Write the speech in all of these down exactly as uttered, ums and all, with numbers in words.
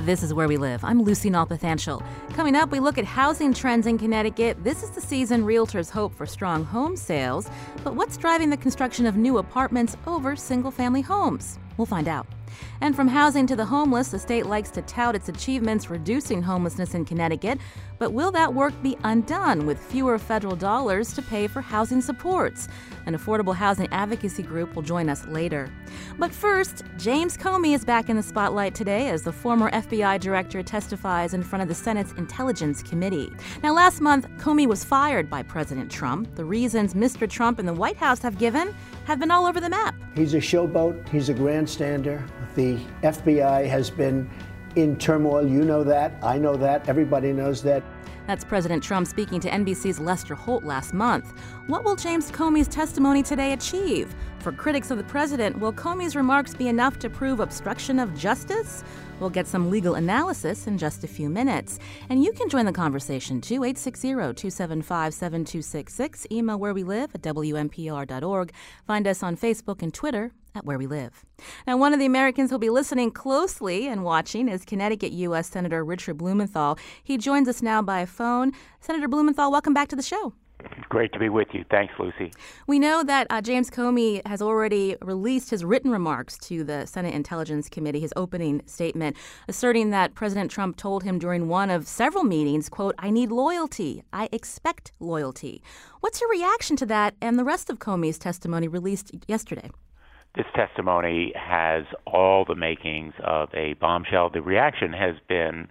This is Where We Live. I'm Lucy Nalpathanchel. Coming up, we look at housing trends in Connecticut. This is the season realtors hope for strong home sales. But what's driving the construction of new apartments over single-family homes? We'll find out. And from housing to the homeless, the state likes to tout its achievements reducing homelessness in Connecticut. But will that work be undone with fewer federal dollars to pay for housing supports? An affordable housing advocacy group will join us later. But first, James Comey is back in the spotlight today as the former F B I director testifies in front of the Senate's Intelligence Committee. Now, last month, Comey was fired by President Trump. The reasons Mister Trump and the White House have given have been all over the map. He's a showboat. He's a grandstander. The F B I has been in turmoil. You know that. I know that. Everybody knows that. That's President Trump speaking to N B C's Lester Holt last month. What will James Comey's testimony today achieve? For critics of the president, will Comey's remarks be enough to prove obstruction of justice? We'll get some legal analysis in just a few minutes. And you can join the conversation, too, eight six zero, two seven five, seven two six six. Email where we live at W M P R dot org. Find us on Facebook and Twitter at Where We Live. Now, one of the Americans who'll be listening closely and watching is Connecticut U S Senator Richard Blumenthal. He joins us now by phone. Senator Blumenthal, welcome back to the show. Great to be with you. Thanks, Lucy. We know that uh, James Comey has already released his written remarks to the Senate Intelligence Committee, his opening statement, asserting that President Trump told him during one of several meetings, quote, "I need loyalty. I expect loyalty." What's your reaction to that and the rest of Comey's testimony released yesterday? This testimony has all the makings of a bombshell. The reaction has been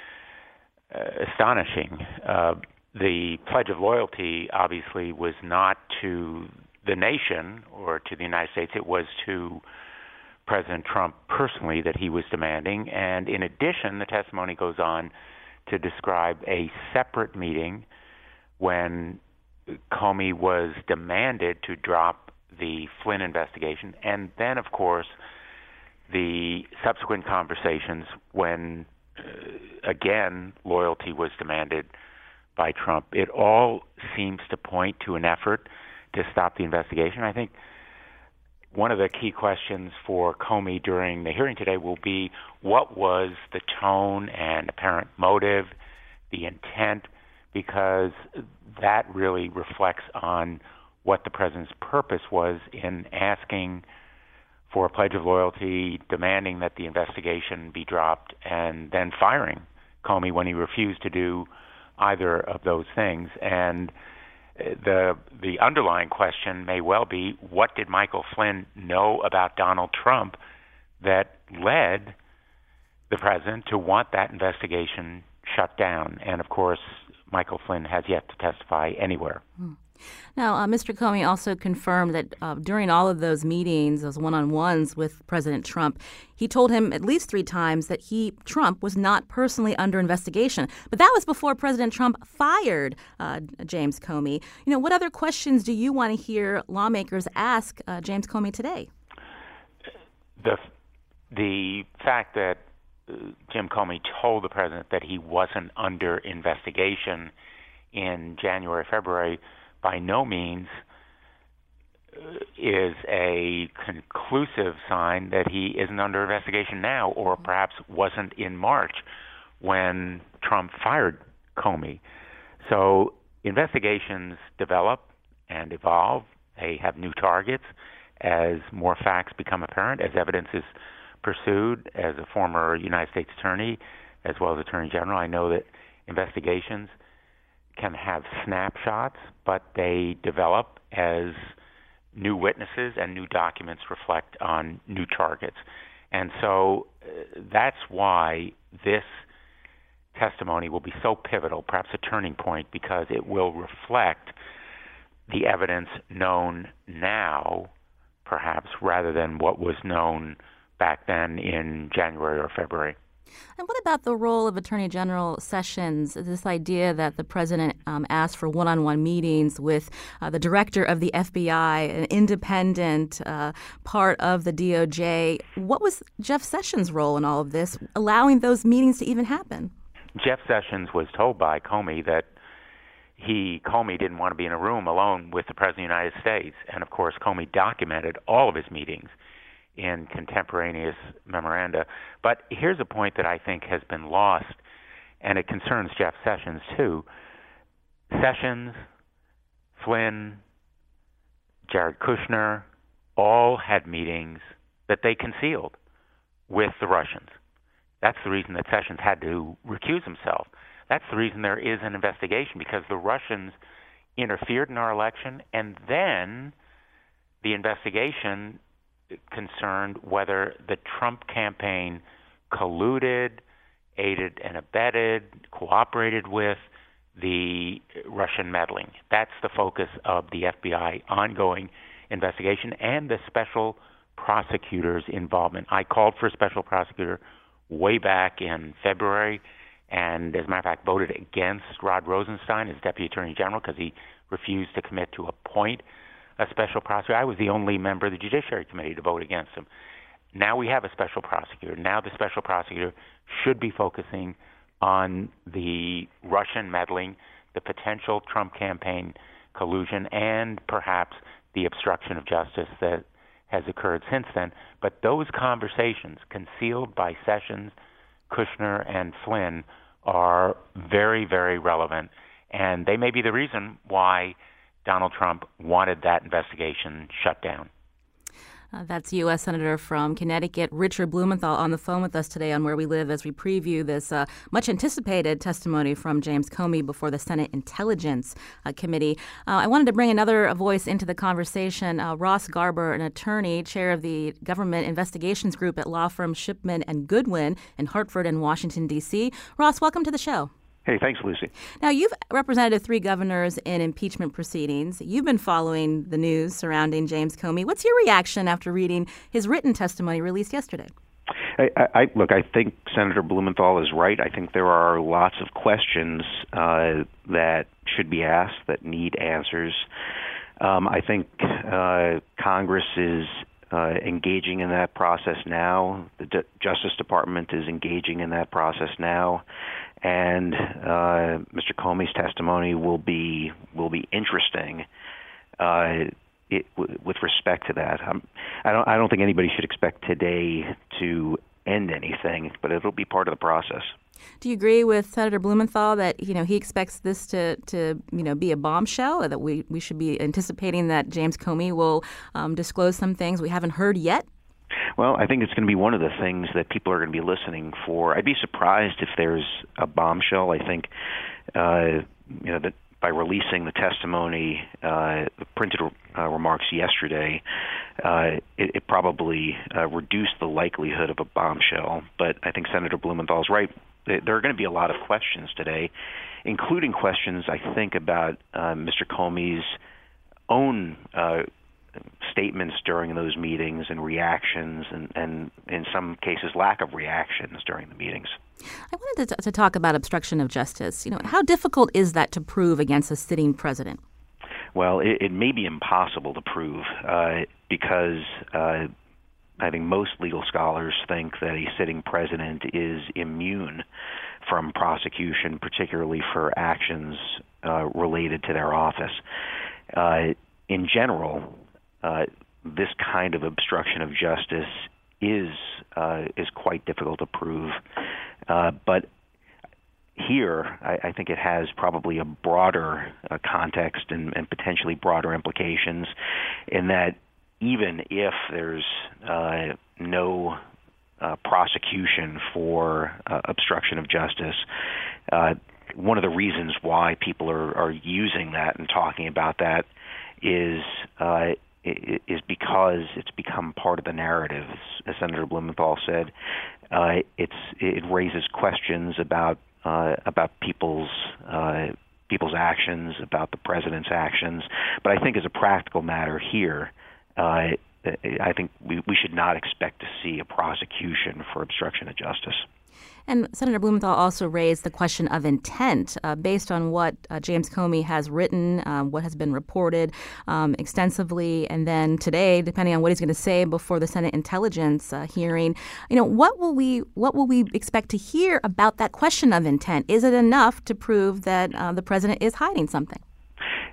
uh, astonishing. Uh, the Pledge of Loyalty obviously was not to the nation or to the United States. It was to President Trump personally that he was demanding. And in addition, the testimony goes on to describe a separate meeting when Comey was demanded to drop the Flynn investigation, and then, of course, the subsequent conversations when, uh, again, loyalty was demanded by Trump. It all seems to point to an effort to stop the investigation. I think one of the key questions for Comey during the hearing today will be what was the tone and apparent motive, the intent, because that really reflects on what the president's purpose was in asking for a pledge of loyalty, demanding that the investigation be dropped, and then firing Comey when he refused to do either of those things. And the the underlying question may well be, what did Michael Flynn know about Donald Trump that led the president to want that investigation shut down? And, of course, Michael Flynn has yet to testify anywhere. Hmm. Now, uh, Mister Comey also confirmed that uh, during all of those meetings, those one-on-ones with President Trump, he told him at least three times that he, Trump, was not personally under investigation. But that was before President Trump fired uh, James Comey. You know, what other questions do you want to hear lawmakers ask uh, James Comey today? The, the fact that uh, Jim Comey told the president that he wasn't under investigation in January, February, by no means is a conclusive sign that he isn't under investigation now, or perhaps wasn't in March when Trump fired Comey. So investigations develop and evolve. They have new targets as more facts become apparent, as evidence is pursued. As a former United States attorney, as well as Attorney General, I know that investigations can have snapshots, but they develop as new witnesses and new documents reflect on new targets. And so uh, that's why this testimony will be so pivotal, perhaps a turning point, because it will reflect the evidence known now, perhaps, rather than what was known back then in January or February. And what about the role of Attorney General Sessions, this idea that the president um, asked for one-on-one meetings with uh, the director of the F B I, an independent uh, part of the D O J? What was Jeff Sessions' role in all of this, allowing those meetings to even happen? Jeff Sessions was told by Comey that he, Comey, didn't want to be in a room alone with the President of the United States. And, of course, Comey documented all of his meetings in contemporaneous memoranda. But here's a point that I think has been lost, and it concerns Jeff Sessions too. Sessions, Flynn, Jared Kushner, all had meetings that they concealed with the Russians. That's the reason that Sessions had to recuse himself. That's the reason there is an investigation, because the Russians interfered in our election, and then the investigation concerned whether the Trump campaign colluded, aided and abetted, cooperated with the Russian meddling. That's the focus of the F B I ongoing investigation and the special prosecutor's involvement. I called for a special prosecutor way back in February, and as a matter of fact voted against Rod Rosenstein as Deputy Attorney General because he refused to commit to appoint a special prosecutor. I was the only member of the Judiciary Committee to vote against him. Now we have a special prosecutor. Now the special prosecutor should be focusing on the Russian meddling, the potential Trump campaign collusion, and perhaps the obstruction of justice that has occurred since then. But those conversations, concealed by Sessions, Kushner, and Flynn, are very, very relevant, and they may be the reason why Donald Trump wanted that investigation shut down. Uh, that's U S Senator from Connecticut, Richard Blumenthal, on the phone with us today on Where We Live as we preview this uh, much-anticipated testimony from James Comey before the Senate Intelligence uh, Committee. Uh, I wanted to bring another voice into the conversation. Uh, Ross Garber, an attorney, chair of the Government Investigations Group at law firm Shipman and Goodwin in Hartford and Washington, D C Ross, welcome to the show. Hey, thanks, Lucy. Now, you've represented three governors in impeachment proceedings. You've been following the news surrounding James Comey. What's your reaction after reading his written testimony released yesterday? I, I, look, I think Senator Blumenthal is right. I think there are lots of questions uh, that should be asked that need answers. Um, I think uh, Congress is uh, engaging in that process now. The D- Justice Department is engaging in that process now. And uh, Mister Comey's testimony will be will be interesting uh, it, w- with respect to that. Um, I don't I don't think anybody should expect today to end anything, but it'll be part of the process. Do you agree with Senator Blumenthal that you know he expects this to, to you know be a bombshell, or that we, we should be anticipating that James Comey will um, disclose some things we haven't heard yet? Well, I think it's going to be one of the things that people are going to be listening for. I'd be surprised if there's a bombshell. I think, uh, you know, that by releasing the testimony, uh, the printed uh, remarks yesterday, uh, it, it probably uh, reduced the likelihood of a bombshell. But I think Senator Blumenthal is right. There are going to be a lot of questions today, including questions, I think, about uh, Mister Comey's own uh statements during those meetings and reactions and, and in some cases lack of reactions during the meetings. I wanted to, t- to talk about obstruction of justice. You know, how difficult is that to prove against a sitting president? Well, it, it may be impossible to prove uh, because uh, I think most legal scholars think that a sitting president is immune from prosecution, particularly for actions uh, related to their office. Uh, in general, Uh, this kind of obstruction of justice is uh, is quite difficult to prove, uh, but here I, I think it has probably a broader uh, context and, and potentially broader implications, in that even if there's uh, no uh, prosecution for uh, obstruction of justice, uh, one of the reasons why people are, are using that and talking about that is uh, is because it's become part of the narrative. As Senator Blumenthal said, uh, it's it raises questions about uh, about people's uh, people's actions, about the president's actions. But I think as a practical matter here, uh, I think we, we should not expect to see a prosecution for obstruction of justice. And Senator Blumenthal also raised the question of intent uh, based on what uh, James Comey has written, um, what has been reported um, extensively, and then today, depending on what he's going to say before the Senate Intelligence uh, hearing, you know, what will we what will we expect to hear about that question of intent? Is it enough to prove that uh, the president is hiding something?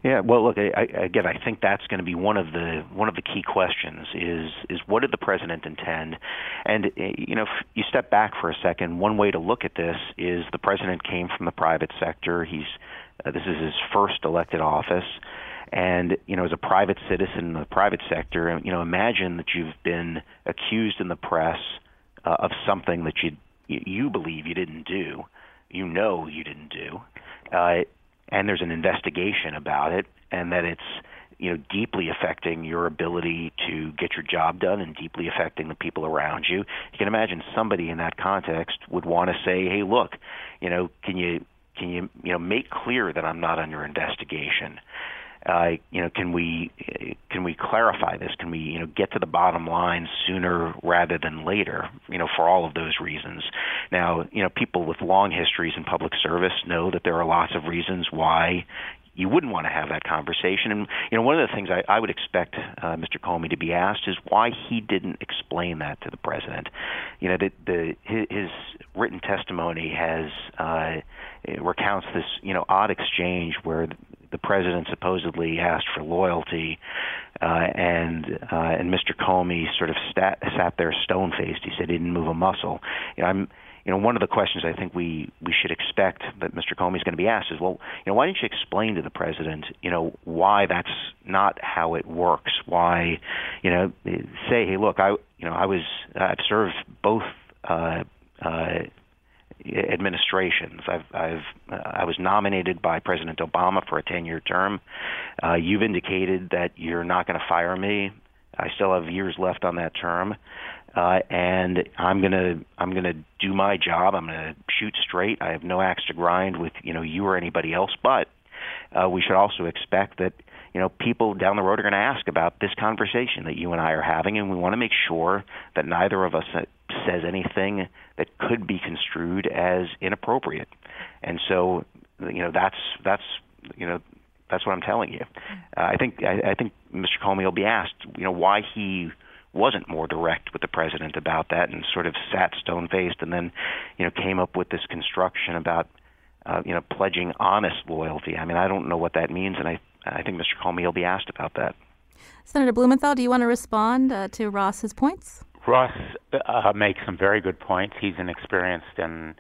Yeah, well, look, I, I, again, I think that's going to be one of the one of the key questions is is what did the president intend? And you know, if you step back for a second, one way to look at this is the president came from the private sector. He's uh, this is his first elected office, and you know, as a private citizen in the private sector, you know, imagine that you've been accused in the press uh, of something that you you believe you didn't do, you know, you didn't do. Uh, and there's an investigation about it, and that it's, you know, deeply affecting your ability to get your job done and deeply affecting the people around you. You can imagine somebody in that context would want to say, hey, look, you know, can you can you you know make clear that I'm not under investigation? Uh, you know, can we can we clarify this? Can we you know get to the bottom line sooner rather than later? You know, for all of those reasons. Now, you know, people with long histories in public service know that there are lots of reasons why you wouldn't want to have that conversation. And you know, one of the things I, I would expect uh, Mister Comey to be asked is why he didn't explain that to the president. You know, the, the his, his written testimony has uh, recounts this you know odd exchange where the president supposedly asked for loyalty, uh, and uh, and Mister Comey sort of sat, sat there stone-faced. He said he didn't move a muscle. You know, I'm. You know, one of the questions I think we, we should expect that Mister Comey is going to be asked is, well, you know, why didn't you explain to the president, you know, why that's not how it works? Why, you know, say, hey, look, I, you know, I was, I've served both uh, uh, administrations. I've, I've, uh, I was nominated by President Obama for a ten-year term. Uh, you've indicated that you're not going to fire me. I still have years left on that term. Uh, and I'm gonna I'm gonna do my job. I'm gonna shoot straight. I have no axe to grind with you know you or anybody else. But uh, we should also expect that you know people down the road are going to ask about this conversation that you and I are having, and we want to make sure that neither of us says anything that could be construed as inappropriate. And so you know that's that's you know that's what I'm telling you. Uh, I think I, I think Mister Comey will be asked you know why he wasn't more direct with the president about that and sort of sat stone-faced and then, you know, came up with this construction about, uh, you know, pledging honest loyalty. I mean, I don't know what that means, and I, I think Mister Comey will be asked about that. Senator Blumenthal, do you want to respond uh, to Ross's points? Ross uh, makes some very good points. He's an experienced and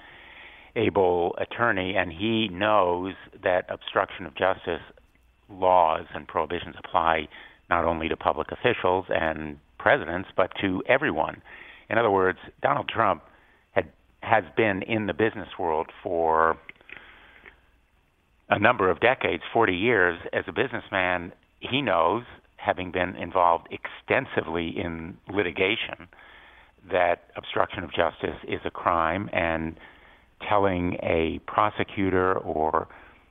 able attorney, and he knows that obstruction of justice laws and prohibitions apply not only to public officials and presidents, but to everyone. In other words, Donald Trump had has been in the business world for a number of decades, forty years. As a businessman, he knows, having been involved extensively in litigation, that obstruction of justice is a crime, and telling a prosecutor or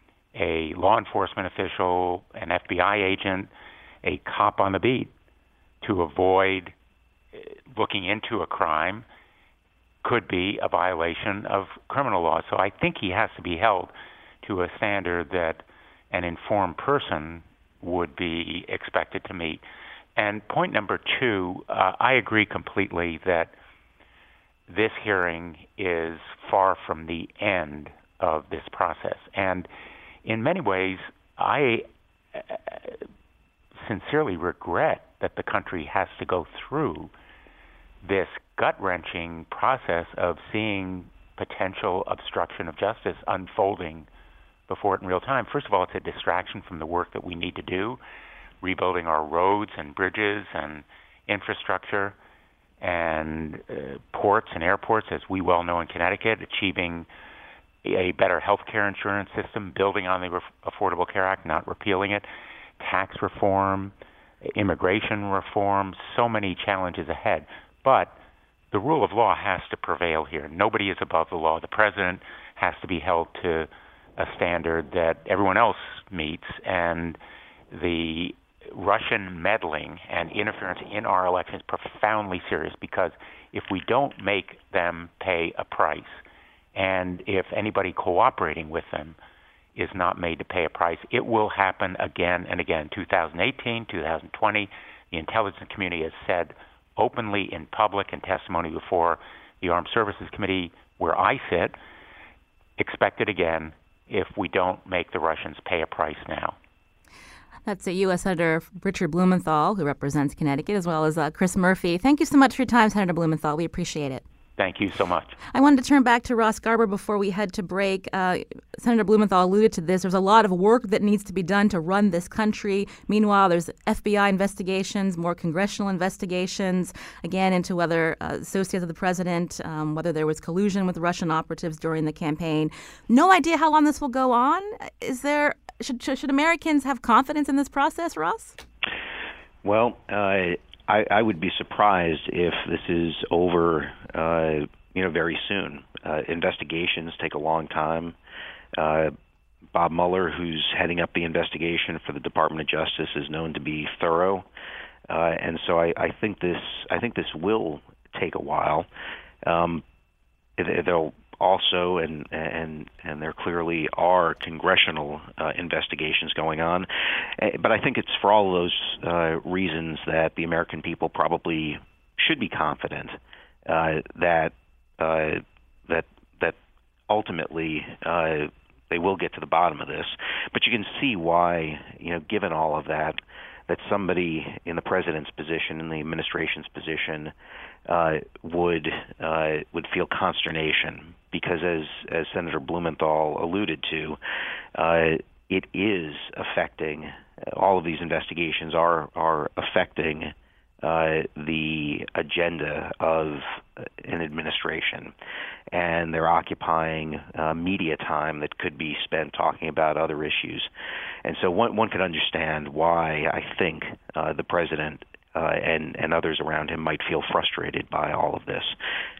a law enforcement official, an F B I agent, a cop on the beat, to avoid looking into a crime could be a violation of criminal law. So I think he has to be held to a standard that an informed person would be expected to meet. And point number two, uh, I agree completely that this hearing is far from the end of this process. And in many ways, I uh, sincerely regret that the country has to go through this gut-wrenching process of seeing potential obstruction of justice unfolding before it in real time. First of all, it's a distraction from the work that we need to do, rebuilding our roads and bridges and infrastructure and uh, ports and airports, as we well know in Connecticut, achieving a better health care insurance system, building on the Re- Affordable Care Act, not repealing it, tax reform, immigration reform, so many challenges ahead. But the rule of law has to prevail here. Nobody is above the law. The president has to be held to a standard that everyone else meets, and the Russian meddling and interference in our elections is profoundly serious, because if we don't make them pay a price, and if anybody cooperating with them is not made to pay a price, it will happen again and again. two thousand eighteen, two thousand twenty, the intelligence community has said openly in public and testimony before the Armed Services Committee, where I sit, expect it again if we don't make the Russians pay a price now. That's a U S Senator Richard Blumenthal, who represents Connecticut, as well as uh, Chris Murphy. Thank you so much for your time, Senator Blumenthal. We appreciate it. Thank you so much. I wanted to turn back to Ross Garber before we head to break. Uh, Senator Blumenthal alluded to this. There's a lot of work that needs to be done to run this country. Meanwhile, there's F B I investigations, more congressional investigations, again, into whether uh, associates of the president, um, whether there was collusion with Russian operatives during the campaign. No idea how long this will go on. Is there should should, should Americans have confidence in this process, Ross? Well, uh, I, I would be surprised if this is over, uh, you know, very soon. Uh, investigations take a long time. Uh, Bob Mueller, who's heading up the investigation for the Department of Justice, is known to be thorough, uh, and so I, I think this I think this will take a while. Um, it, they'll also, and and and there clearly are congressional uh, investigations going on, but I think it's for all of those uh, reasons that the American people probably should be confident uh, that uh, that that ultimately uh, they will get to the bottom of this. But you can see why, you know, given all of that, that somebody in the president's position, in the administration's position, uh, would uh, would feel consternation. Because as, as Senator Blumenthal alluded to, uh, it is affecting, all of these investigations are, are affecting uh, the agenda of an administration. And they're occupying uh, media time that could be spent talking about other issues. And so one, one could understand why I think uh, the president uh, and, and others around him might feel frustrated by all of this.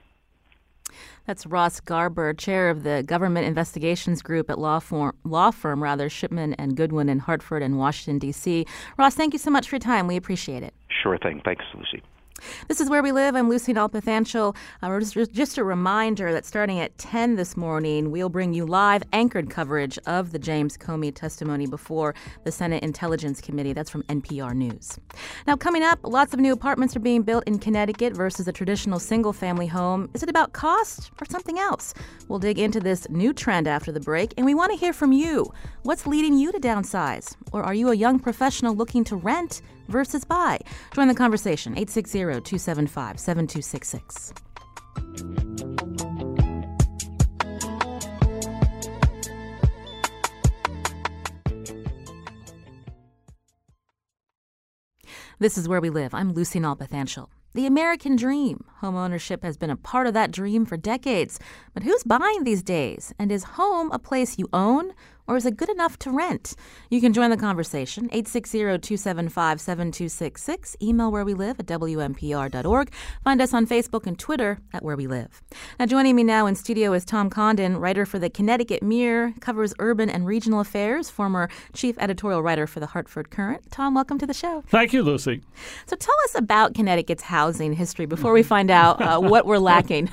That's Ross Garber, chair of the Government Investigations Group at law firm, law firm rather, Shipman and Goodwin in Hartford and Washington, D C. Ross, thank you so much for your time. We appreciate it. Sure thing. Thanks, Lucy. This is Where We Live. I'm Lucy Nalpathanchel. Uh, just, just a reminder that starting at ten this morning, we'll bring you live anchored coverage of the James Comey testimony before the Senate Intelligence Committee. That's from N P R News. Now, coming up, lots of new apartments are being built in Connecticut versus a traditional single-family home. Is it about cost or something else? We'll dig into this new trend after the break, and we want to hear from you. What's leading you to downsize? Or are you a young professional looking to rent versus buy? Join the conversation, eight six zero, two seven five, seven two six six. This is Where We Live. I'm Lucy Nalpathanchel. The American dream. Homeownership has been a part of that dream for decades. But who's buying these days? And is home a place you own, or is it good enough to rent? You can join the conversation, eight six zero, two seven five, seven two six six. Email where we live at W M P R dot org. Find us on Facebook and Twitter at Where We Live. Now, joining me now in studio is Tom Condon, writer for the Connecticut Mirror, covers urban and regional affairs, former chief editorial writer for the Hartford Courant. Tom, welcome to the show. Thank you, Lucy. So tell us about Connecticut's housing history before we find out uh, what we're lacking.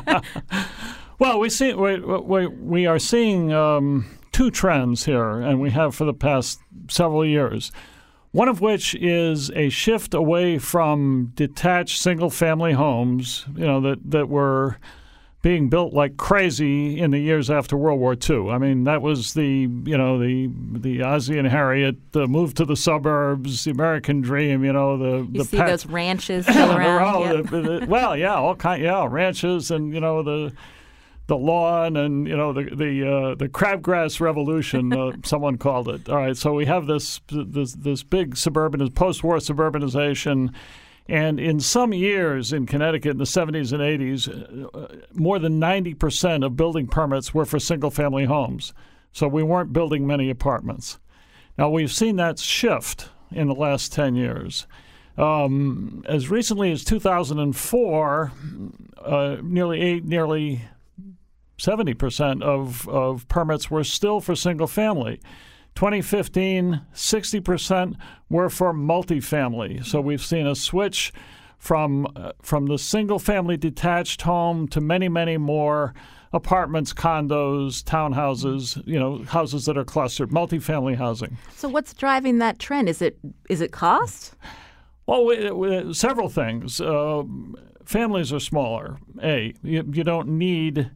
Well, we see we we, we are seeing um, two trends here, and we have for the past several years. One of which is a shift away from detached single-family homes, you know, that that were being built like crazy in the years after World War Two. I mean, that was the, you know, the the Ozzie and Harriet, the move to the suburbs, the American dream, you know, the you the see pet, those ranches still around. Yep. the, the, well, yeah, all kind, yeah, ranches, and you know the the lawn, and you know the the uh, the crabgrass revolution, uh, someone called it. All right, so we have this this this big suburban post-war suburbanization. And in some years in Connecticut in the seventies and eighties, uh, more than ninety percent of building permits were for single-family homes. So we weren't building many apartments. Now, we've seen that shift in the last ten years. Um, as recently as two thousand four, uh, nearly eight, nearly seventy percent of, of permits were still for single-family. twenty fifteen, sixty percent were for multifamily. So we've seen a switch from uh, from the single-family detached home to many, many more apartments, condos, townhouses, you know, houses that are clustered, multifamily housing. So what's driving that trend? Is it is it cost? Well, we, we, several things. Uh, families are smaller. A, you, you don't need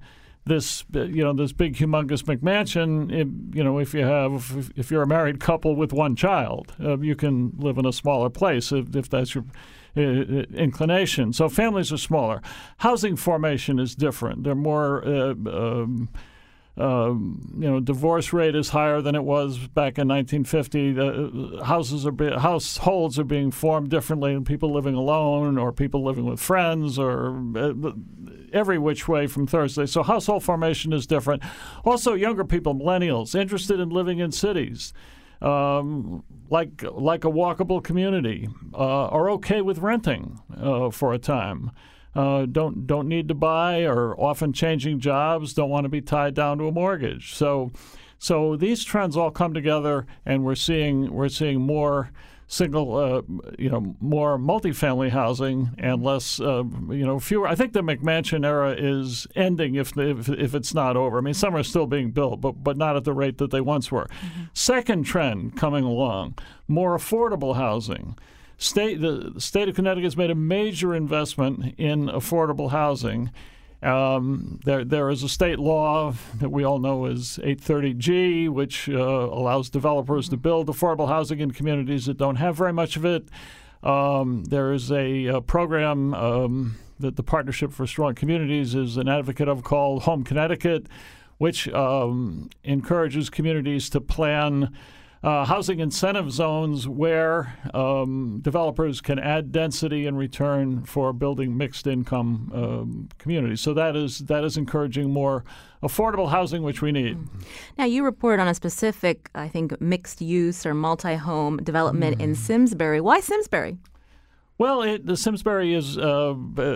this, you know, this big, humongous McMansion. It, you know, if you have, if you're a married couple with one child, uh, you can live in a smaller place if, if that's your uh, inclination. So families are smaller. Housing formation is different. They're more. Uh, um, Um, you know, divorce rate is higher than it was back in nineteen fifty. The houses are be- households are being formed differently. People living alone, or people living with friends, or uh, every which way from Thursday. So household formation is different. Also, younger people, millennials, interested in living in cities, um, like like a walkable community, uh, are okay with renting uh, for a time. Uh, don't don't need to buy, or often changing jobs, don't want to be tied down to a mortgage. So, so these trends all come together, and we're seeing we're seeing more single, uh, you know, more multifamily housing and less, uh, you know, fewer. I think the McMansion era is ending if, the, if if it's not over. I mean, some are still being built, but but not at the rate that they once were. Mm-hmm. Second trend coming along: more affordable housing. State, the state of Connecticut has made a major investment in affordable housing. Um, there, there is a state law that we all know is eight thirty G, which uh, allows developers to build affordable housing in communities that don't have very much of it. Um, there is a, a program um, that the Partnership for Strong Communities is an advocate of called Home Connecticut, which um, encourages communities to plan Uh, housing incentive zones where um, developers can add density in return for building mixed income um, communities. So that is that is encouraging more affordable housing, which we need. Now, you report on a specific, I think, mixed use or multi-home development mm. in Simsbury. Why Simsbury? Well, it, the Simsbury is uh,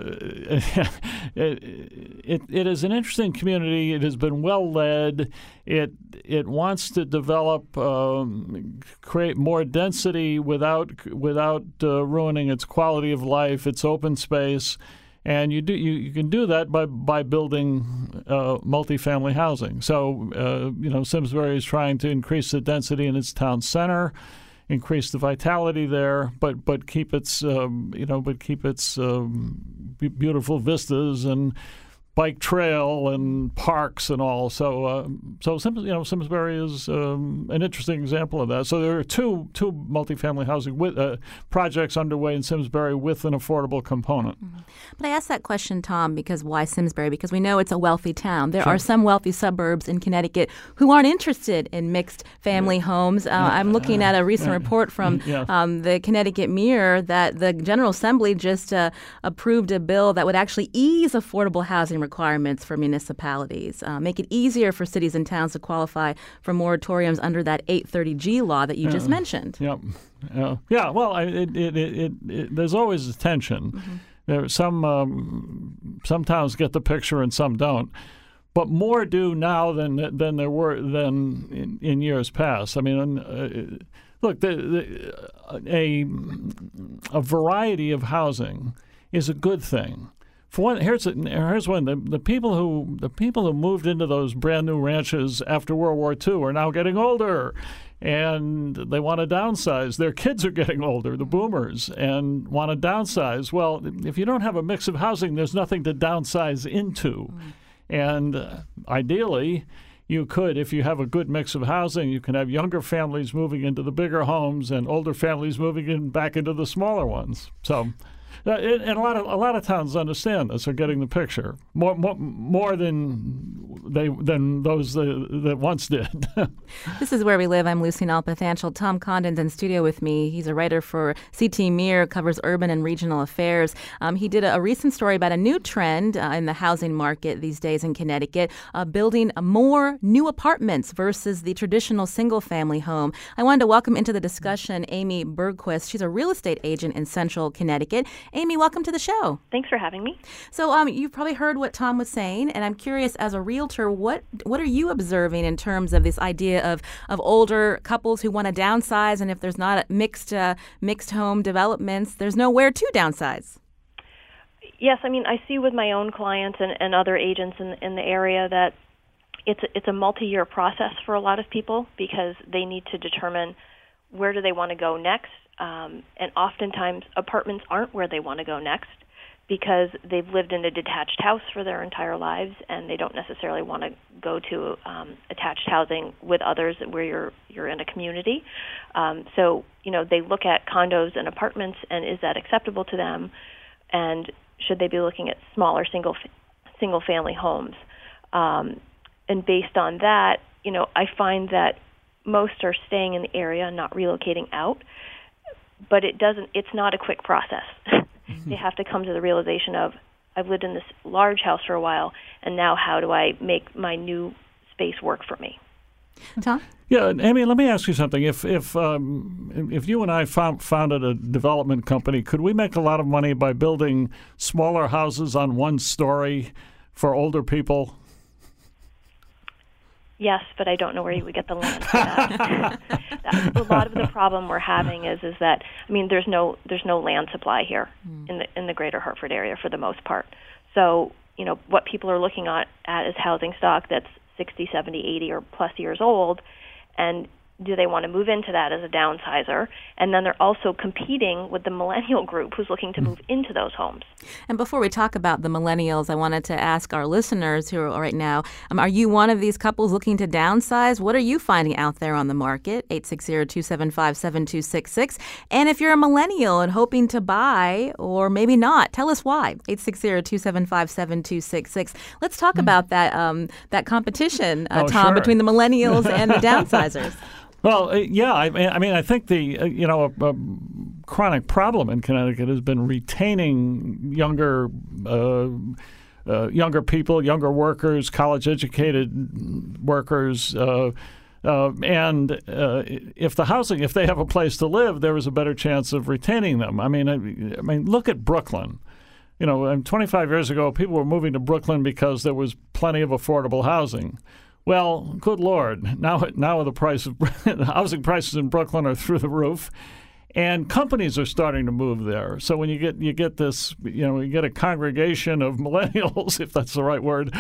it, it, it is an interesting community. It has been well led. It it wants to develop, um, create more density without without uh, ruining its quality of life, its open space, and you do you, you can do that by by building uh, multifamily housing. So uh, you know, Simsbury is trying to increase the density in its town center, increase the vitality there, but but keep its um, you know but keep its um, b- beautiful vistas and bike trail and parks and all. So uh, so Sims, you know Simsbury is um, an interesting example of that. So there are two two multifamily housing with, uh, projects underway in Simsbury with an affordable component. Mm-hmm. But I asked that question, Tom, because why Simsbury? Because we know it's a wealthy town. There sure. are some wealthy suburbs in Connecticut who aren't interested in mixed family yeah. homes. Uh, yeah. I'm looking at a recent yeah. report from yeah. um, the Connecticut Mirror that the General Assembly just uh, approved a bill that would actually ease affordable housing requirements for municipalities, uh, make it easier for cities and towns to qualify for moratoriums under that eight thirty G law that you yeah. just mentioned. Yep. Yeah. Yeah. Well, I, it, it, it, it, it, there's always a tension. Mm-hmm. There, some um, some towns get the picture and some don't, but more do now than than there were than in, in years past. I mean, uh, look, the, the, a a variety of housing is a good thing. For one, here's a, here's one. The, the people who the people who moved into those brand new ranches after World War Two are now getting older, and they want to downsize. Their kids are getting older, the boomers, and want to downsize. Well, if you don't have a mix of housing, there's nothing to downsize into. Mm. And uh, ideally, you could, if you have a good mix of housing, you can have younger families moving into the bigger homes and older families moving in back into the smaller ones. So. Uh, and a lot of a lot of towns understand this, are getting the picture more more, more than they than those that, that once did. This is Where We Live. I'm Lucy Nalpathanchil. Tom Condon's in studio with me. He's a writer for C T Mirror, covers urban and regional affairs. Um, he did a, a recent story about a new trend uh, in the housing market these days in Connecticut, uh, building more new apartments versus the traditional single-family home. I wanted to welcome into the discussion Amy Bergquist. She's a real estate agent in Central Connecticut. Amy, welcome to the show. Thanks for having me. So um, you've probably heard what Tom was saying, and I'm curious, as a realtor, what what are you observing in terms of this idea of, of older couples who want to downsize, and if there's not mixed uh, mixed home developments, there's nowhere to downsize? Yes, I mean, I see with my own clients and, and other agents in, in the area that it's a, it's a multi-year process for a lot of people because they need to determine where do they want to go next. Um, and oftentimes apartments aren't where they want to go next. because they've lived in a detached house for their entire lives, and they don't necessarily want to go to um, attached housing with others where you're you're in a community. Um, so, you know, they look at condos and apartments, and is that acceptable to them? And should they be looking at smaller single single family homes? Um, and based on that, you know, I find that most are staying in the area, not relocating out. But it doesn't. It's not a quick process. They have to come to the realization of, I've lived in this large house for a while, and now how do I make my new space work for me? Tom? Yeah, Amy, let me ask you something. If if um, if you and I found, founded a development company, could we make a lot of money by building smaller houses on one story for older people? Yes, but I don't know where you would get the land for that. That's a lot of the problem we're having is is that I mean there's no there's no land supply here mm. in the in the greater Hartford area for the most part. So, you know, what people are looking at, at is housing stock that's sixty, seventy, eighty or plus years old, and do they want to move into that as a downsizer? And then they're also competing with the millennial group who's looking to move into those homes. And before we talk about the millennials, I wanted to ask our listeners who are right now, um, are you one of these couples looking to downsize? What are you finding out there on the market? eight six zero, two seven five, seven two six six. And if you're a millennial and hoping to buy, or maybe not, tell us why. eight six zero, two seven five, seven two six six. Let's talk mm. about that um, that competition, uh, oh, Tom, sure. between the millennials and the downsizers. Well, yeah, I mean, I mean, I think the uh, you know a, a chronic problem in Connecticut has been retaining younger uh, uh, younger people, younger workers, college-educated workers, uh, uh, and uh, if the housing, if they have a place to live, there is a better chance of retaining them. I mean, I, I mean, look at Brooklyn. You know, twenty-five years ago, people were moving to Brooklyn because there was plenty of affordable housing. Well, good Lord! Now, now the price of the housing prices in Brooklyn are through the roof, and companies are starting to move there. So when you get you get this, you know, you get a congregation of millennials, if that's the right word.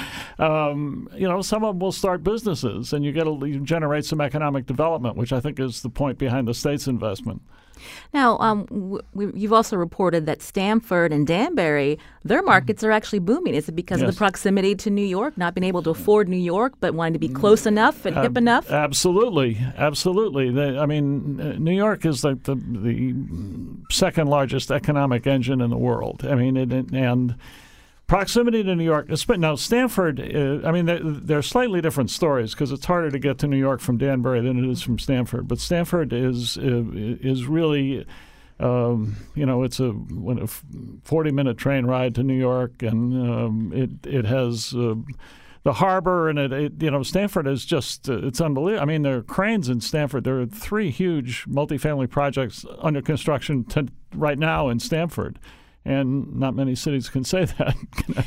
Um, you know, some of them will start businesses, and you get a, you generate some economic development, which I think is the point behind the state's investment. Now, um, w- we, you've also reported that Stamford and Danbury, their markets are actually booming. Is it because yes. of the proximity to New York, not being able to afford New York, but wanting to be close enough and uh, hip enough? Absolutely, absolutely. The, I mean, uh, New York is like the, the second largest economic engine in the world. I mean, it, it, and proximity to New York. Now, Stamford, uh, I mean, they're, they're slightly different stories because it's harder to get to New York from Danbury than it is from Stamford. But Stamford is uh, is really, um, you know, it's a forty-minute train ride to New York, and um, it it has uh, the harbor, and it, it you know, Stamford is just uh, it's unbelievable. I mean, there are cranes in Stamford. There are three huge multifamily projects under construction to, right now in Stamford. And not many cities can say that.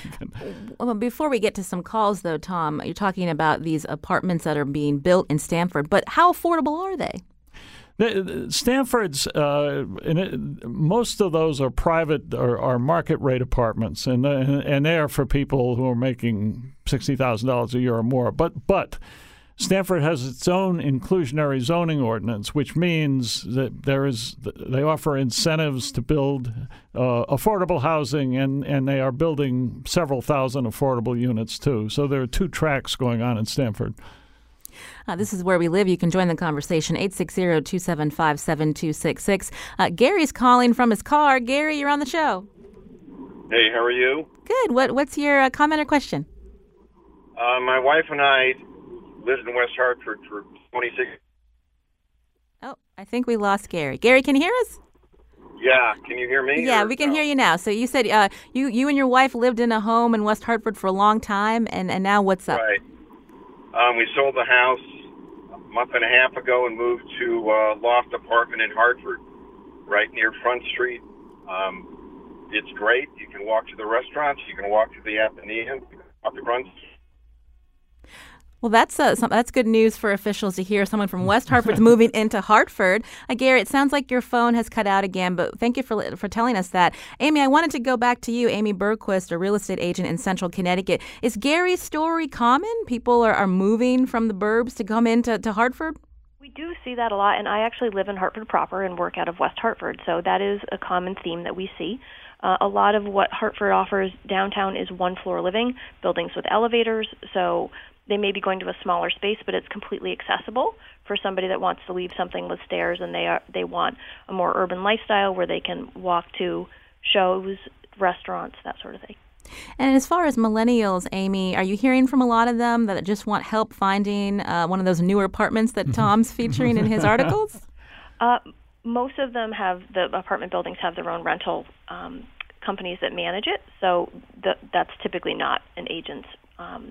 Well, before we get to some calls, though, Tom, you're talking about these apartments that are being built in Stamford, but how affordable are they? The, Stanford's, uh, and it, most of those are private or are market rate apartments, and and they are for people who are making sixty thousand dollars a year or more. But but Stamford has its own inclusionary zoning ordinance, which means that there is they offer incentives to build uh, affordable housing, and, and they are building several thousand affordable units too. So there are two tracks going on in Stamford. Uh, this is Where We Live. You can join the conversation, eight six zero, two seven five, seven two six six. Uh, Gary's calling from his car. Gary, you're on the show. Hey, how are you? Good. What What's your uh, comment or question? Uh, my wife and I lived in West Hartford for twenty-six. Oh, I think we lost Gary. Gary, can you hear us? Yeah, can you hear me? Yeah, or, we can no? hear you now. So you said uh, you you and your wife lived in a home in West Hartford for a long time, and, and now what's up? Right. Um, we sold the house a month and a half ago and moved to a loft apartment in Hartford, right near Front Street. Um, it's great. You can walk to the restaurants. You can walk to the Athenaeum, up the front. Well, that's uh, some, that's good news for officials to hear. Someone from West Hartford's moving into Hartford. Uh, Gary, it sounds like your phone has cut out again, but thank you for for telling us that. Amy, I wanted to go back to you, Amy Bergquist, a real estate agent in Central Connecticut. Is Gary's story common? People are, are moving from the burbs to come into to Hartford? We do see that a lot, and I actually live in Hartford proper and work out of West Hartford, so that is a common theme that we see. Uh, a lot of what Hartford offers downtown is one-floor living, buildings with elevators, so they may be going to a smaller space, but it's completely accessible for somebody that wants to leave something with stairs and they are they want a more urban lifestyle where they can walk to shows, restaurants, that sort of thing. And as far as millennials, Amy, are you hearing from a lot of them that just want help finding uh, one of those newer apartments that Tom's featuring in his articles? Uh, most of them have, the apartment buildings have their own rental um, companies that manage it, so the, that's typically not an agent's um,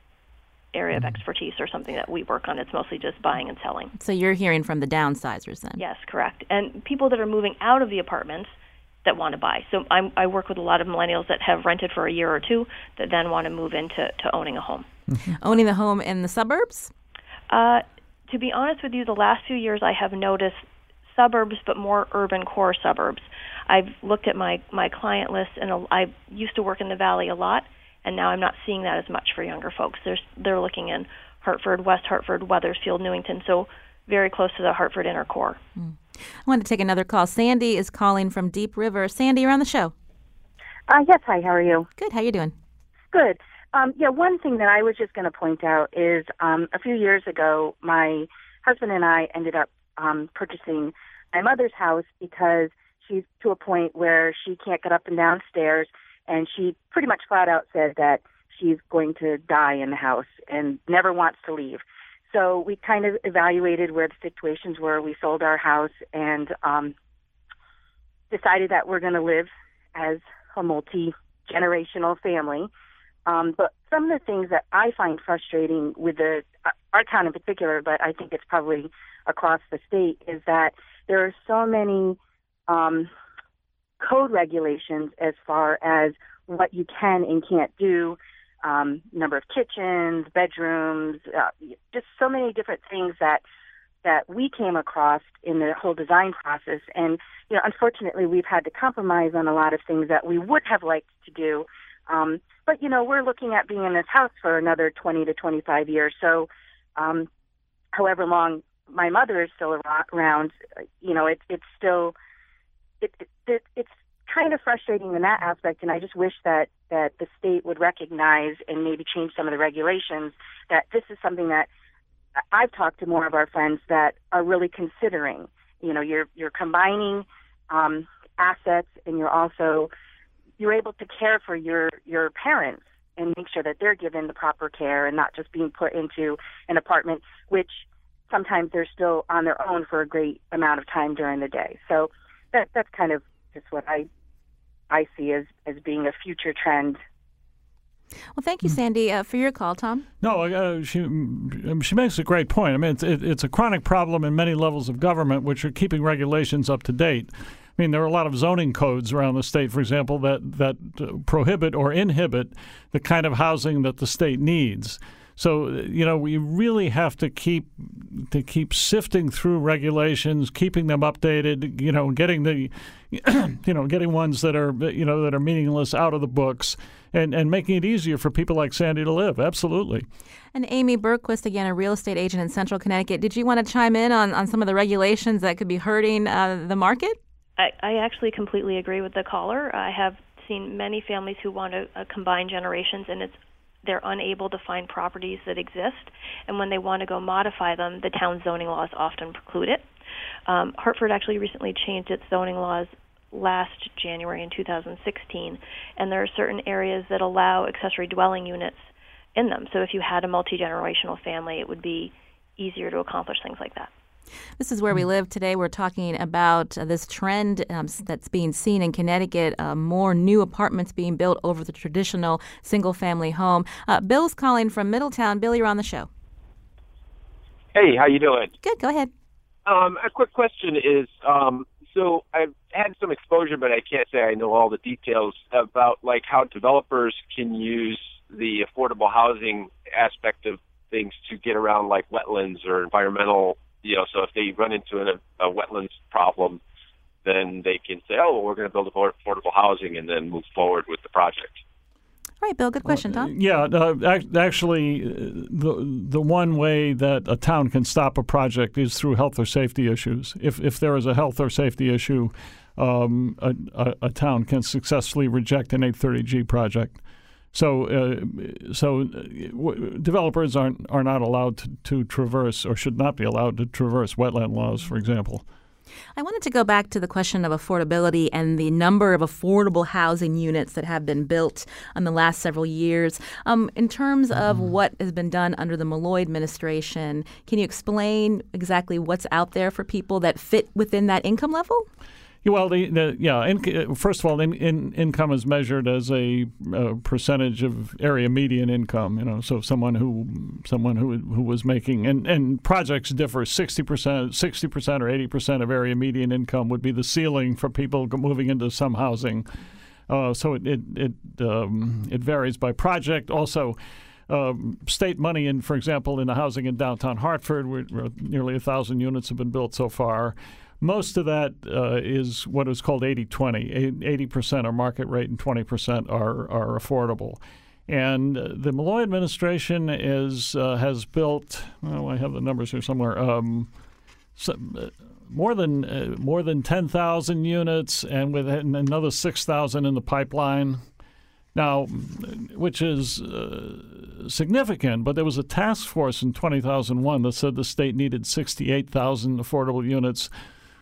area of expertise or something that we work on. It's mostly just buying and selling. So you're hearing from the downsizers then? Yes, correct. And people that are moving out of the apartments that want to buy. So I'm, I work with a lot of millennials that have rented for a year or two that then want to move into to owning a home. Mm-hmm. Owning the home in the suburbs? Uh, to be honest with you, the last few years I have noticed suburbs, but more urban core suburbs. I've looked at my, my client list, and I used to work in the Valley a lot, and now I'm not seeing that as much for younger folks. They're, they're looking in Hartford, West Hartford, Wethersfield, Newington, so very close to the Hartford inner core. Mm. I want to take another call. Sandy is calling from Deep River. Sandy, you're on the show. Uh, yes, hi, how are you? Good, how you doing? Good. Um, yeah, one thing that I was just going to point out is um, a few years ago, my husband and I ended up um, purchasing my mother's house because she's to a point where she can't get up and down stairs, and she pretty much flat out said that she's going to die in the house and never wants to leave. So we kind of evaluated where the situations were. We sold our house and um, decided that we're going to live as a multi-generational family. Um, but some of the things that I find frustrating with the our town in particular, but I think it's probably across the state, is that there are so many um, code regulations as far as what you can and can't do. Um, number of kitchens, bedrooms, uh, just so many different things that that we came across in the whole design process. And, you know, unfortunately, we've had to compromise on a lot of things that we would have liked to do. Um, but, you know, we're looking at being in this house for another twenty to twenty-five years. So um, however long my mother is still around, you know, it, it's still, it, it, it's kind of frustrating in that aspect, and I just wish that, that the state would recognize and maybe change some of the regulations, that this is something that I've talked to more of our friends that are really considering. You know, you're you're combining um, assets, and you're also, you're able to care for your, your parents and make sure that they're given the proper care and not just being put into an apartment, which sometimes they're still on their own for a great amount of time during the day. So that that's kind of just what I I see as, as being a future trend. Well, thank you, Sandy, uh, for your call. Tom? No, uh, she she makes a great point. I mean, it's, it, it's a chronic problem in many levels of government, which are keeping regulations up to date. I mean, there are a lot of zoning codes around the state, for example, that, that uh, prohibit or inhibit the kind of housing that the state needs. So, you know, we really have to keep to keep sifting through regulations, keeping them updated, you know, getting the, you know, getting ones that are, you know, that are meaningless out of the books, and, and making it easier for people like Sandy to live. Absolutely. And Amy Bergquist, again, a real estate agent in Central Connecticut. Did you want to chime in on, on some of the regulations that could be hurting uh, the market? I, I actually completely agree with the caller. I have seen many families who want to uh, combine generations, and it's they're unable to find properties that exist, and when they want to go modify them, the town zoning laws often preclude it. Um, Hartford actually recently changed its zoning laws last January in two thousand sixteen, and there are certain areas that allow accessory dwelling units in them. So if you had a multi-generational family, it would be easier to accomplish things like that. This is Where We Live. Today we're talking about uh, this trend um, that's being seen in Connecticut, uh, more new apartments being built over the traditional single-family home. Uh, Bill's calling from Middletown. Bill, you're on the show. Hey, how you doing? Good, go ahead. Um, a quick question is, um, so I've had some exposure, but I can't say I know all the details about like how developers can use the affordable housing aspect of things to get around like wetlands or environmental. You know, so if they run into an, a wetlands problem, then they can say, oh, well, we're going to build affordable housing and then move forward with the project. All right, Bill, good question, Tom. Uh, yeah, uh, actually, the the one way that a town can stop a project is through health or safety issues. If if there is a health or safety issue, um, a, a, a town can successfully reject an eight thirty G project. So, uh, so w- developers aren't are not allowed to, to traverse, or should not be allowed to traverse wetland laws, for example. I wanted to go back to the question of affordability and the number of affordable housing units that have been built in the last several years. Um, in terms of mm-hmm. what has been done under the Malloy administration, can you explain exactly what's out there for people that fit within that income level? Well, the, the, yeah. In, first of all, in, in, income is measured as a, a percentage of area median income. You know, so someone who someone who who was making and, and projects differ. Sixty percent, sixty percent, or eighty percent of area median income would be the ceiling for people moving into some housing. Uh, so it it it, um, it varies by project. Also. Um, state money in, for example, in the housing in downtown Hartford, where, where nearly a thousand units have been built so far. Most of that uh, is what is called eighty twenty. eighty percent are market rate and twenty percent are, are affordable. And uh, the Malloy administration is uh, has built, well, I have the numbers here somewhere, um, some, uh, more than uh, more than ten thousand units, and with another six thousand in the pipeline. Now, which is uh, significant, but there was a task force in two thousand one that said the state needed sixty-eight thousand affordable units.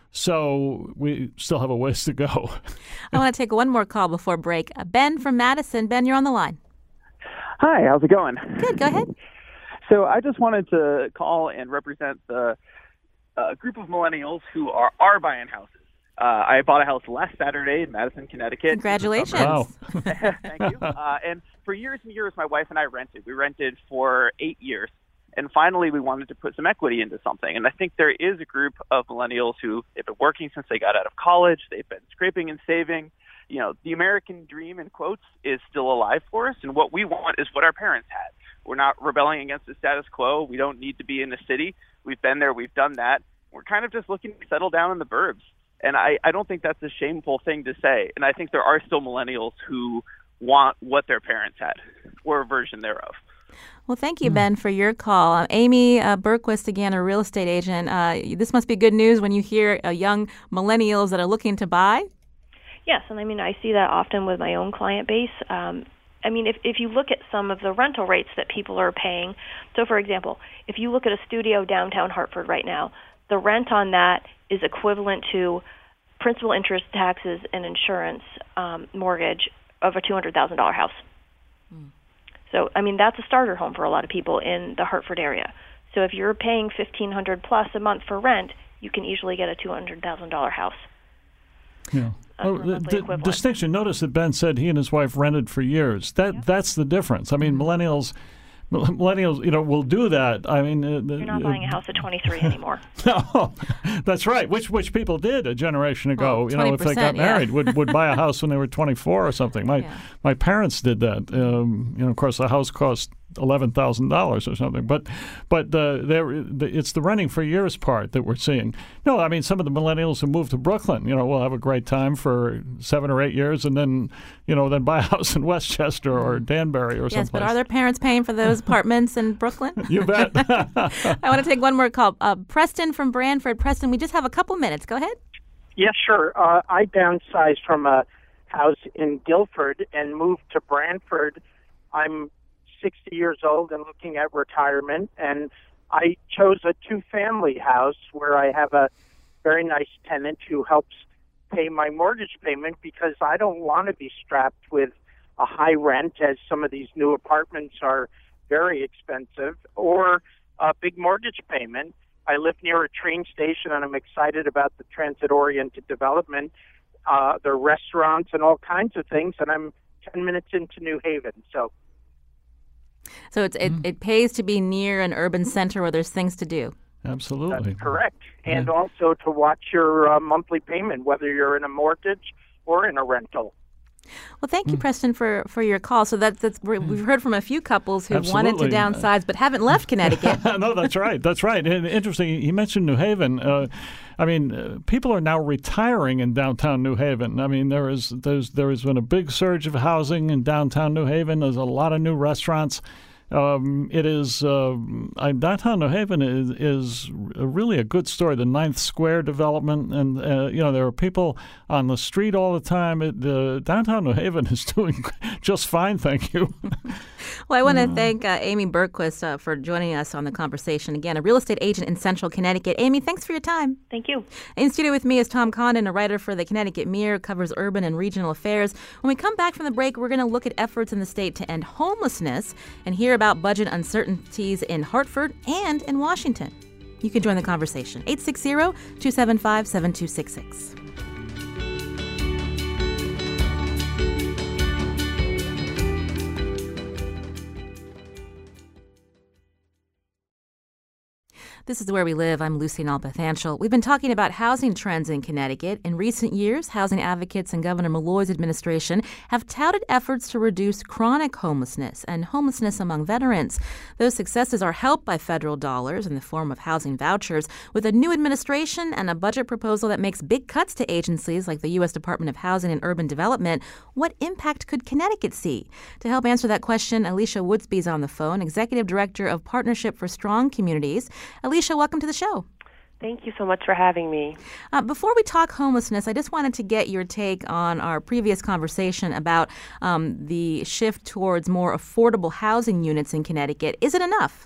So we still have a ways to go. I want to take one more call before break. Uh, Ben from Madison. Ben, you're on the line. Hi, how's it going? Good, go ahead. So I just wanted to call and represent the uh, group of millennials who are, are buying houses. Uh, I bought a house last Saturday in Madison, Connecticut. Congratulations. Wow. Thank you. Uh, and for years and years, my wife and I rented. We rented for eight years. And finally, we wanted to put some equity into something. And I think there is a group of millennials who have been working since they got out of college. They've been scraping and saving. You know, the American dream, in quotes, is still alive for us. And what we want is what our parents had. We're not rebelling against the status quo. We don't need to be in the city. We've been there. We've done that. We're kind of just looking to settle down in the burbs. And I, I don't think that's a shameful thing to say. And I think there are still millennials who want what their parents had, or a version thereof. Well, thank you, Ben, for your call. Uh, Amy uh, Berquist, again, a real estate agent. Uh, this must be good news when you hear uh, young millennials that are looking to buy. Yes, and I mean, I see that often with my own client base. Um, I mean, if, if you look at some of the rental rates that people are paying, so for example, if you look at a studio downtown Hartford right now, the rent on that is equivalent to principal, interest, taxes, and insurance um, mortgage of a two hundred thousand dollars house. Mm. So, I mean, that's a starter home for a lot of people in the Hartford area. So if you're paying fifteen hundred dollars plus a month for rent, you can easily get a two hundred thousand dollars house. Yeah. Oh, the d- distinction. Notice that Ben said he and his wife rented for years. That yeah. That's the difference. I mean, millennials... Millennials, you know, will do that. I mean, uh, you're not buying a house at twenty-three anymore. No, that's right. Which which people did a generation ago. Well, you know, if they got married, yeah. would would buy a house when they were twenty-four or something. My yeah. my parents did that. Um, you know, of course, the house cost eleven thousand dollars or something. But but uh, there, it's the renting for years part that we're seeing. No, I mean, some of the millennials who moved to Brooklyn, you know, will have a great time for seven or eight years, and then you know, then buy a house in Westchester or Danbury or yes, someplace. Yes, but are their parents paying for those apartments in Brooklyn? You bet. I want to take one more call. Uh, Preston from Branford. Preston, we just have a couple minutes. Go ahead. Yeah, sure. Uh, I downsized from a house in Guilford and moved to Branford. I'm sixty years old and looking at retirement, and I chose a two-family house where I have a very nice tenant who helps pay my mortgage payment because I don't want to be strapped with a high rent, as some of these new apartments are very expensive, or a big mortgage payment. I live near a train station, and I'm excited about the transit-oriented development. Uh, there are restaurants and all kinds of things, and I'm ten minutes into New Haven. So, so it's, it, it pays to be near an urban center where there's things to do. Absolutely. That's correct. And yeah. also to watch your uh, monthly payment, whether you're in a mortgage or in a rental. Well, thank you, mm. Preston, for, for your call. So that, that's we're, we've heard from a few couples who Absolutely. wanted to downsize but haven't left Connecticut. No, that's right. That's right. And interesting, he mentioned New Haven. Uh, I mean, uh, people are now retiring in downtown New Haven. I mean, there is there's there has been a big surge of housing in downtown New Haven. There's a lot of new restaurants. Um, it is uh, downtown New Haven is, is really a good story. The Ninth Square development, and uh, you know there are people on the street all the time. It, uh, downtown New Haven is doing just fine, thank you. Well, I want to uh, thank uh, Amy Bergquist uh, for joining us on the conversation. Again, a real estate agent in Central Connecticut. Amy, thanks for your time. Thank you. In studio with me is Tom Condon, a writer for the Connecticut Mirror, covers urban and regional affairs. When we come back from the break, we're going to look at efforts in the state to end homelessness and hear about budget uncertainties in Hartford and in Washington. You can join the conversation. eight six zero, two seven five, seven two six six. This is Where We Live. I'm Lucy Nalpathanchel. We've been talking about housing trends in Connecticut. In recent years, housing advocates and Governor Malloy's administration have touted efforts to reduce chronic homelessness and homelessness among veterans. Those successes are helped by federal dollars in the form of housing vouchers. With a new administration and a budget proposal that makes big cuts to agencies like the U S Department of Housing and Urban Development, what impact could Connecticut see? To help answer that question, Alicia Woodsby is on the phone, Executive Director of Partnership for Strong Communities. Alicia, welcome to the show. Thank you so much for having me. Uh, before we talk homelessness, I just wanted to get your take on our previous conversation about um, the shift towards more affordable housing units in Connecticut. Is it enough?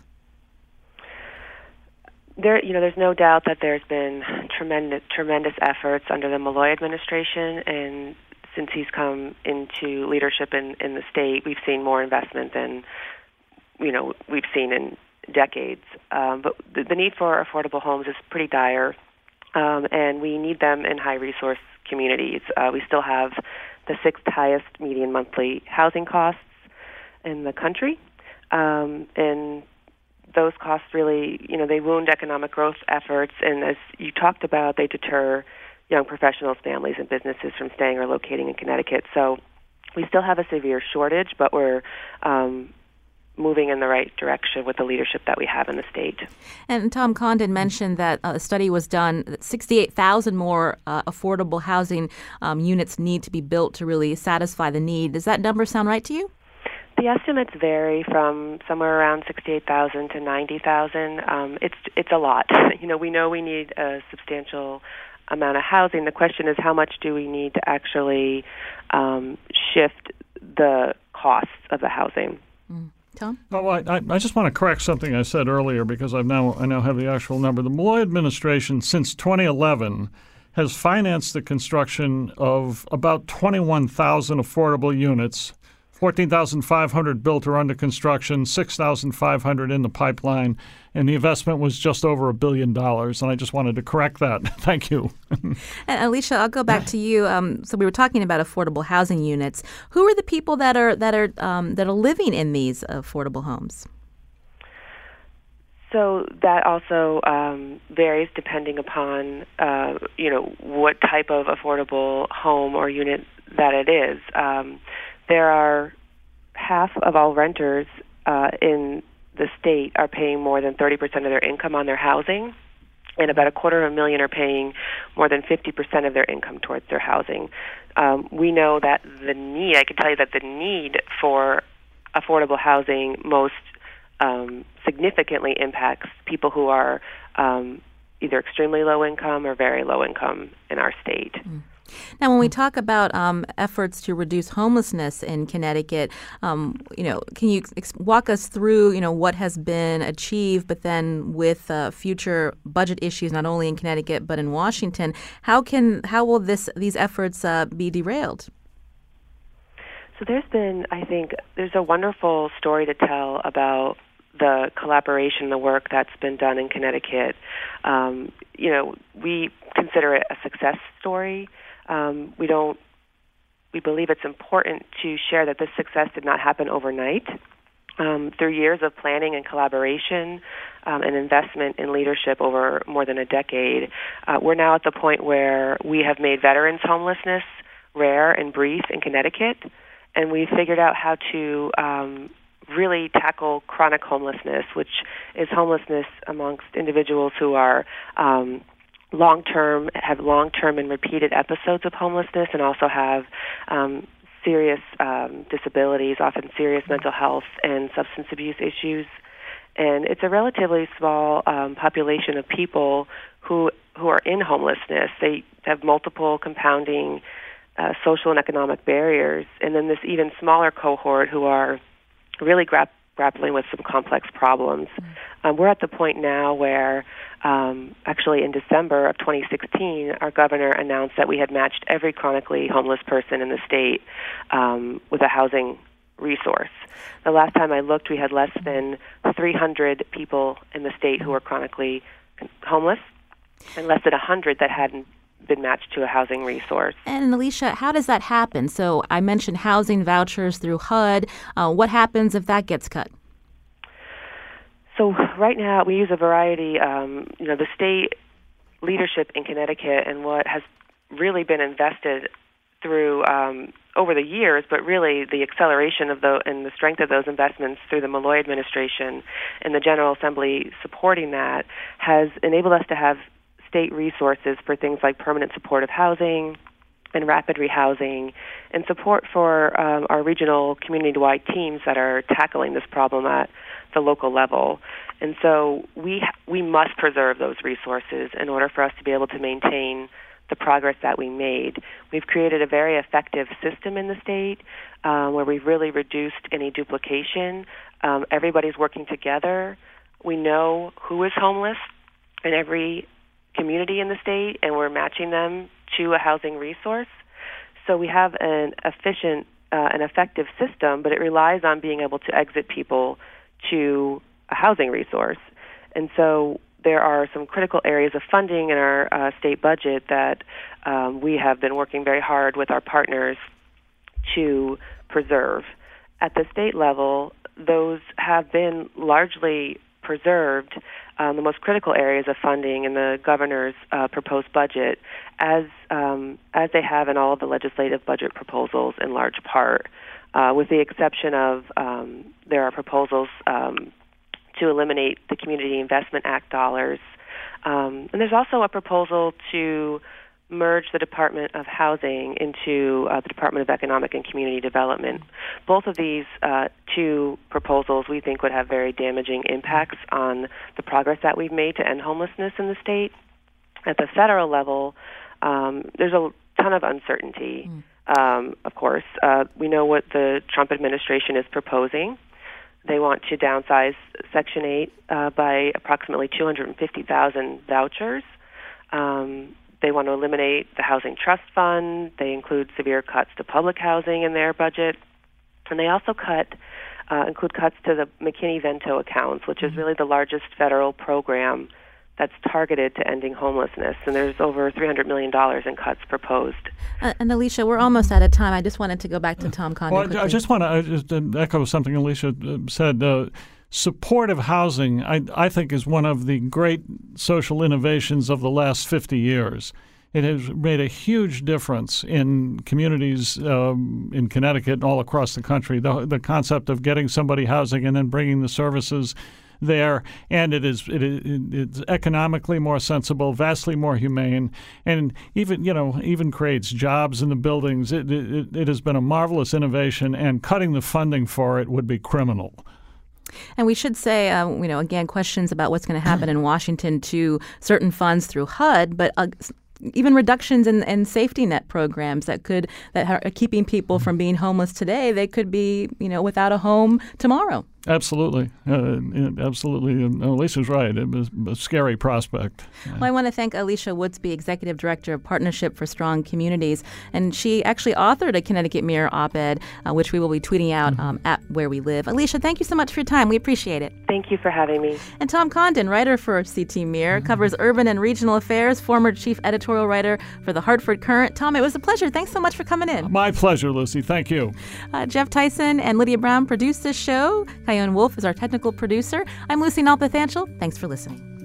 There, you know, there's no doubt that there's been tremendous, tremendous efforts under the Malloy administration, and since he's come into leadership in, in the state, we've seen more investment than, you know, we've seen in decades. Um, but the, the need for affordable homes is pretty dire, um, and we need them in high-resource communities. Uh, we still have the sixth highest median monthly housing costs in the country, um, and those costs really, you know, they wound economic growth efforts, and as you talked about, they deter young professionals, families, and businesses from staying or locating in Connecticut. So we still have a severe shortage, but we're um, moving in the right direction with the leadership that we have in the state. And Tom Condon mentioned that a study was done that sixty-eight thousand more uh, affordable housing um, units need to be built to really satisfy the need. Does that number sound right to you? The estimates vary from somewhere around sixty-eight thousand to ninety thousand. Um, it's it's a lot. You know, we know we need a substantial amount of housing. The question is, how much do we need to actually um, shift the costs of the housing? Mm. Tom? Oh, I, I just want to correct something I said earlier because I've now I now have the actual number. The Malloy administration since twenty eleven has financed the construction of about twenty-one thousand affordable units, fourteen thousand five hundred built or under construction, six thousand five hundred in the pipeline, and the investment was just over a billion dollars. And I just wanted to correct that. Thank you. And Alicia, I'll go back to you. Um, so we were talking about affordable housing units. Who are the people that are that are um, that are living in these affordable homes? So that also um, varies depending upon uh, you know what type of affordable home or unit that it is. Um, there are half of all renters uh, in the state are paying more than thirty percent of their income on their housing, and about a quarter of a million are paying more than fifty percent of their income towards their housing. Um, we know that the need, I can tell you that the need for affordable housing most um, significantly impacts people who are um, either extremely low income or very low income in our state. Mm. Now, when we talk about um, efforts to reduce homelessness in Connecticut, um, you know, can you ex- walk us through, you know, what has been achieved, but then with uh, future budget issues, not only in Connecticut but in Washington, how can how will this these efforts uh, be derailed? So there's been, I think, there's a wonderful story to tell about the collaboration, the work that's been done in Connecticut. Um, you know, we consider it a success story. Um, we don't. We believe it's important to share that this success did not happen overnight. Um, through years of planning and collaboration um, and investment in leadership over more than a decade, uh, we're now at the point where we have made veterans homelessness rare and brief in Connecticut, and we've figured out how to um, really tackle chronic homelessness, which is homelessness amongst individuals who are um, long-term, have long-term and repeated episodes of homelessness, and also have um, serious um, disabilities, often serious mental health and substance abuse issues. And it's a relatively small um, population of people who who are in homelessness. They have multiple compounding uh, social and economic barriers, and then this even smaller cohort who are really gra- grappling with some complex problems. Mm-hmm. Um, we're at the point now where, um, actually in December of twenty sixteen, our governor announced that we had matched every chronically homeless person in the state um, with a housing resource. The last time I looked, we had less than three hundred people in the state who were chronically homeless, and less than one hundred that hadn't been matched to a housing resource. And Alicia, how does that happen? So I mentioned housing vouchers through H U D. Uh, what happens if that gets cut? So right now we use a variety, um, you know, the state leadership in Connecticut and what has really been invested through um, over the years, but really the acceleration of the and the strength of those investments through the Malloy administration and the General Assembly supporting that has enabled us to have state resources for things like permanent supportive housing and rapid rehousing and support for um, our regional community-wide teams that are tackling this problem at the local level. And so we we must preserve those resources in order for us to be able to maintain the progress that we made. We've created a very effective system in the state uh, where we've really reduced any duplication. Um, everybody's working together. We know who is homeless in every community in the state, and we're matching them to a housing resource. So we have an efficient uh, and effective system, but it relies on being able to exit people to a housing resource. And so there are some critical areas of funding in our uh, state budget that um, we have been working very hard with our partners to preserve. At the state level, those have been largely preserved, um, the most critical areas of funding in the governor's uh, proposed budget, as um, as they have in all of the legislative budget proposals in large part, uh, with the exception of um, there are proposals um, to eliminate the Community Investment Act dollars. Um, and there's also a proposal to merge the Department of Housing into uh, the Department of Economic and Community Development. Both of these uh, two proposals we think would have very damaging impacts on the progress that we've made to end homelessness in the state. At the federal level, um, there's a ton of uncertainty, mm. um, of course. Uh, we know what the Trump administration is proposing. They want to downsize Section eight uh, by approximately two hundred fifty thousand vouchers. Um, they want to eliminate the Housing Trust Fund. They include severe cuts to public housing in their budget. And they also cut, uh, include cuts to the McKinney-Vento accounts, which is really the largest federal program that's targeted to ending homelessness. And there's over three hundred million dollars in cuts proposed. Uh, and Alicia, we're almost out of time. I just wanted to go back to Tom Condon. Well, I just want to just echo something Alicia said. Uh, supportive housing, I, I think, is one of the great social innovations of the last fifty years. It has made a huge difference in communities um, in Connecticut and all across the country. The, the concept of getting somebody housing and then bringing the services there, and it is it is it's economically more sensible, vastly more humane, and even you know even creates jobs in the buildings. It, it it has been a marvelous innovation, and cutting the funding for it would be criminal. And we should say, uh, you know, again, questions about what's going to happen in Washington to certain funds through H U D, but uh, even reductions in, in safety net programs that could that are keeping people from being homeless today. They could be, you know, without a home tomorrow. Absolutely. Uh, absolutely. And Alicia's right. It was a scary prospect. Well, I want to thank Alicia Woodsby, Executive Director of Partnership for Strong Communities. And she actually authored a Connecticut Mirror op-ed, uh, which we will be tweeting out um, at Where We Live. Alicia, thank you so much for your time. We appreciate it. Thank you for having me. And Tom Condon, writer for C T Mirror, covers urban and regional affairs, former chief editorial writer for the Hartford Courant. Tom, it was a pleasure. Thanks so much for coming in. My pleasure, Lucy. Thank you. Uh, Jeff Tyson and Lydia Brown produced this show. Kyone Wolf is our technical producer. I'm Lucy Nalpathanchel. Thanks for listening.